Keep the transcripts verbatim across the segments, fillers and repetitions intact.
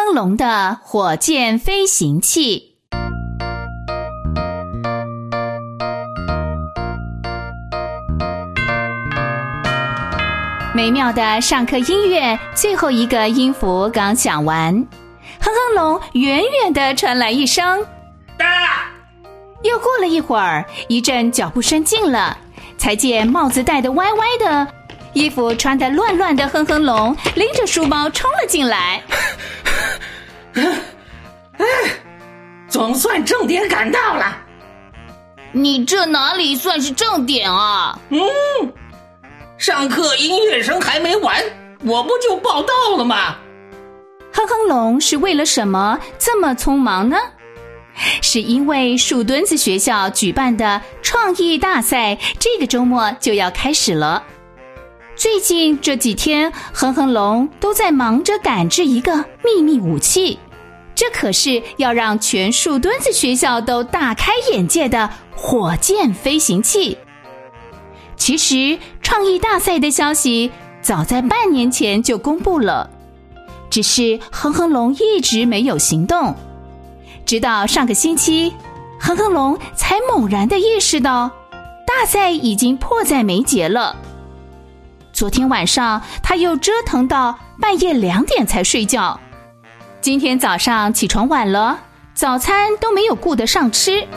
哼龙的火箭飞行器。美妙的上课音乐，最后一个音符刚响完，哼哼龙远远地传来一声哒。 又过了一会儿，一阵脚步声近了，才见帽子戴得歪歪的，衣服穿得乱乱的哼哼龙拎着书包冲了进来。 总算正点赶到了。 你这哪里算是正点啊？ 嗯，上课音乐声还没完，我不就报到了吗？ 哼哼龙是为了什么这么匆忙呢？是因为树墩子学校举办的创意大赛这个周末就要开始了。最近这几天，哼哼龙都在忙着赶制一个秘密武器，这可是要让全树墩子学校都大开眼界的火箭飞行器。其实创意大赛的消息早在半年前就公布了，只是哼哼龙一直没有行动。直到上个星期，哼哼龙才猛然地意识到大赛已经迫在眉睫了。昨天晚上他又折腾到半夜两点才睡觉，今天早上起床晚了，早餐都没有顾得上吃。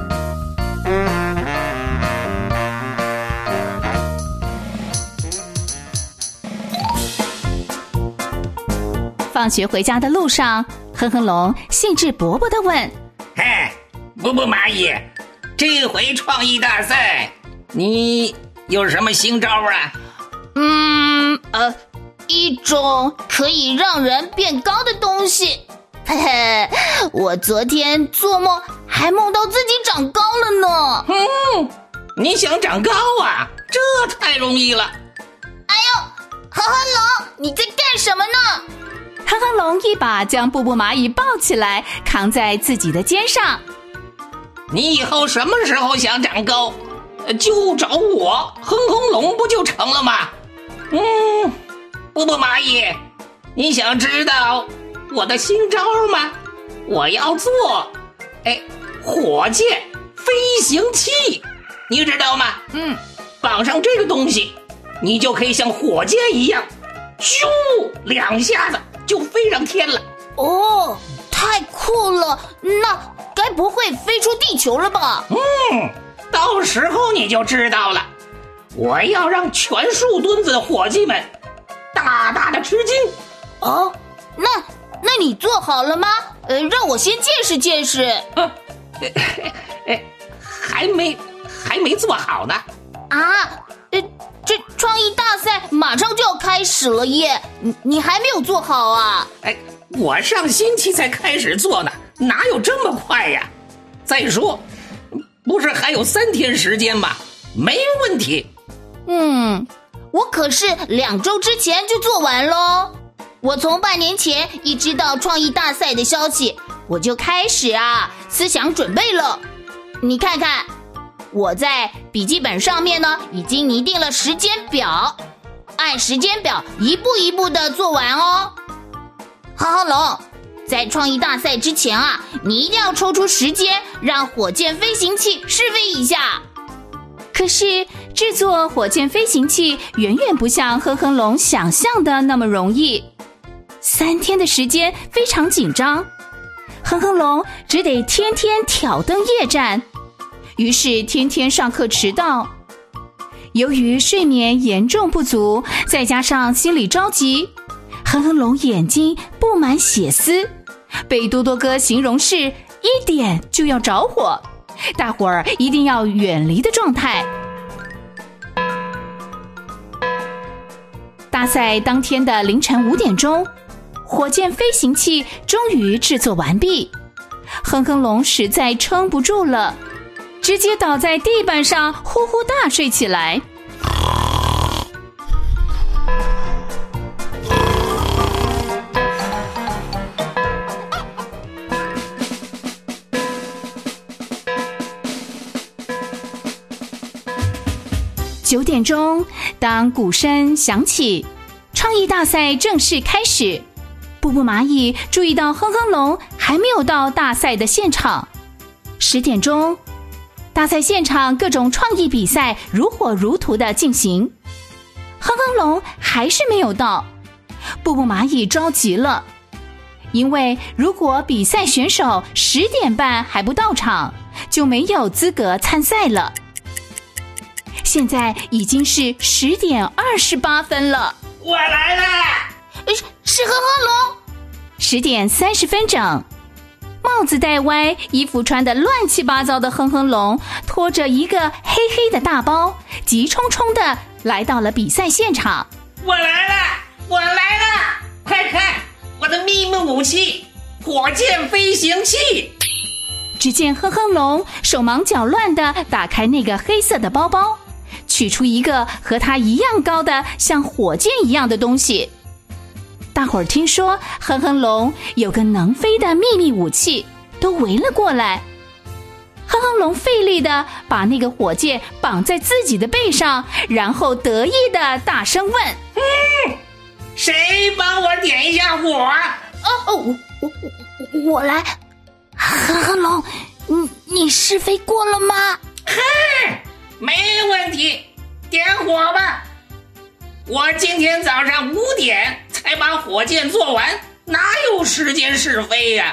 放学回家的路上，哼哼龙兴致勃勃地问： 嘿，布布蚂蚁，这回创意大赛你有什么新招啊？ 嗯呃一种可以让人变高的东西。嘿嘿，我昨天做梦还梦到自己长高了呢。 嗯，你想长高啊？这太容易了。 哎呦，哼哼龙，你在干什么呢？ 哼哼龙一把将布布蚂蚁抱起来，扛在自己的肩上。 你以后什么时候想长高，就找我哼哼龙不就成了吗？嗯，布布蚂蚁，你想知道我的新招吗？我要做哎火箭飞行器，你知道吗？ 嗯， 绑上这个东西，你就可以像火箭一样，咻两下子就飞上天了。 哦，太酷了，那该不会飞出地球了吧？ 嗯，到时候你就知道了。我要让全树墩子的伙计们大大的吃惊。 哦，那那你做好了吗？呃，让我先见识见识。 呃，呃，还没还没做好呢。 啊，呃，这创意大赛马上就要开始了耶，你你还没有做好啊？ 哎，我上星期才开始做呢，哪有这么快呀？再说，不是还有三天时间吗？没问题。 嗯，我可是两周之前就做完咯。我从半年前一知道创意大赛的消息，我就开始啊思想准备了。你看看，我在笔记本上面呢已经拟定了时间表，按时间表一步一步的做完哦。哼哼龙，在创意大赛之前啊，你一定要抽出时间让火箭飞行器试飞一下。 可是制作火箭飞行器远远不像哼哼龙想象的那么容易，三天的时间非常紧张，哼哼龙只得天天挑灯夜战，于是天天上课迟到。由于睡眠严重不足，再加上心里着急，哼哼龙眼睛布满血丝，被多多哥形容是一点就要着火，大伙儿一定要远离的状态。大赛当天的凌晨五点钟，火箭飞行器终于制作完毕，哼哼龙实在撑不住了，直接倒在地板上呼呼大睡起来。九点钟，当鼓声响起，创意大赛正式开始。 布布蚂蚁注意到哼哼龙还没有到大赛的现场。十点钟，大赛现场各种创意比赛如火如荼地进行，哼哼龙还是没有到。布布蚂蚁着急了，因为如果比赛选手十点半还不到场，就没有资格参赛了。现在已经是十点二十八分了。 我来了！ 是是哼哼龙。 十点三十分整，帽子戴歪，衣服穿得乱七八糟的哼哼龙，拖着一个黑黑的大包，急冲冲地来到了比赛现场。 我来了！我来了！快看，我的秘密武器——火箭飞行器！ 只见哼哼龙手忙脚乱地打开那个黑色的包包，取出一个和它一样高的像火箭一样的东西。大伙儿听说哼哼龙有个能飞的秘密武器，都围了过来。哼哼龙费力地把那个火箭绑在自己的背上，然后得意地大声问： 嗯，谁帮我点一下火？ 哦哦，我我我我来。哼哼龙，你你试飞过了吗？ 哼，没问题，点火吧。我今天早上五点才把火箭做完，哪有时间试飞呀？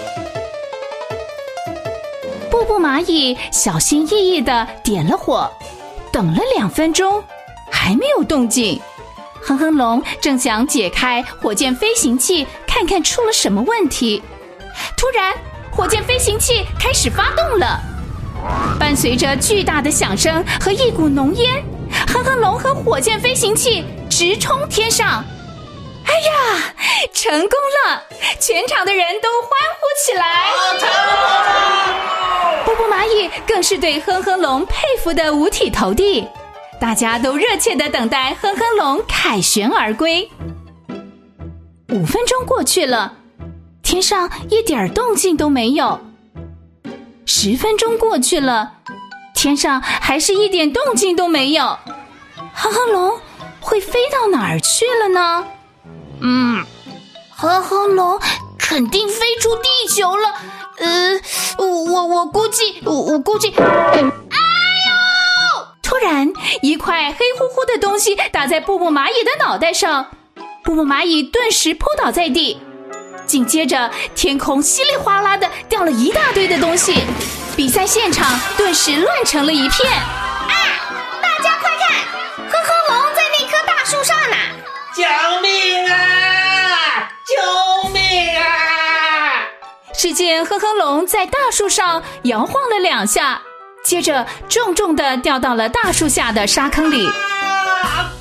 布布蚂蚁小心翼翼地点了火，等了两分钟，还没有动静。哼哼龙正想解开火箭飞行器，看看出了什么问题，突然火箭飞行器开始发动了，伴随着巨大的响声和一股浓烟，哼哼龙和火箭飞行器直冲天上。哎呀，成功了！全场的人都欢呼起来。布布蚂蚁更是对哼哼龙佩服得五体投地，大家都热切地等待哼哼龙凯旋而归。五分钟过去了，天上一点动静都没有。十分钟过去了，天上还是一点动静都没有。哼哼龙会飞到哪儿去了呢？ 嗯，哼哼龙肯定飞出地球了。呃，我我估计，我我估计，哎呦！ 突然，一块黑乎乎的东西打在布布蚂蚁的脑袋上，布布蚂蚁顿时扑倒在地。紧接着，天空稀里哗啦的掉了一大堆的东西，比赛现场顿时乱成了一片。 啊！大家快看，哼哼龙在那棵大树上呢！ 救命啊！救命啊！ 只见哼哼龙在大树上摇晃了两下，接着重重地掉到了大树下的沙坑里。 啊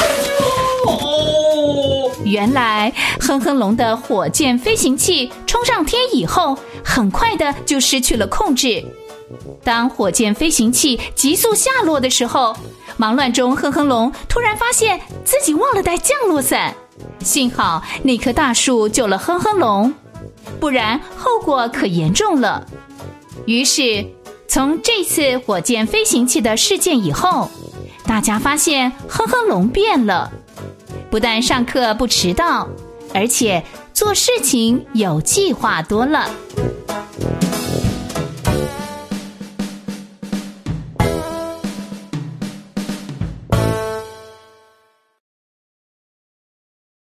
哦、 原来哼哼龙的火箭飞行器冲上天以后，很快的就失去了控制。当火箭飞行器急速下落的时候，忙乱中哼哼龙突然发现自己忘了带降落伞，幸好那棵大树救了哼哼龙，不然后果可严重了。于是从这次火箭飞行器的事件以后，大家发现哼哼龙变了，不但上课不迟到，而且做事情有计划多了。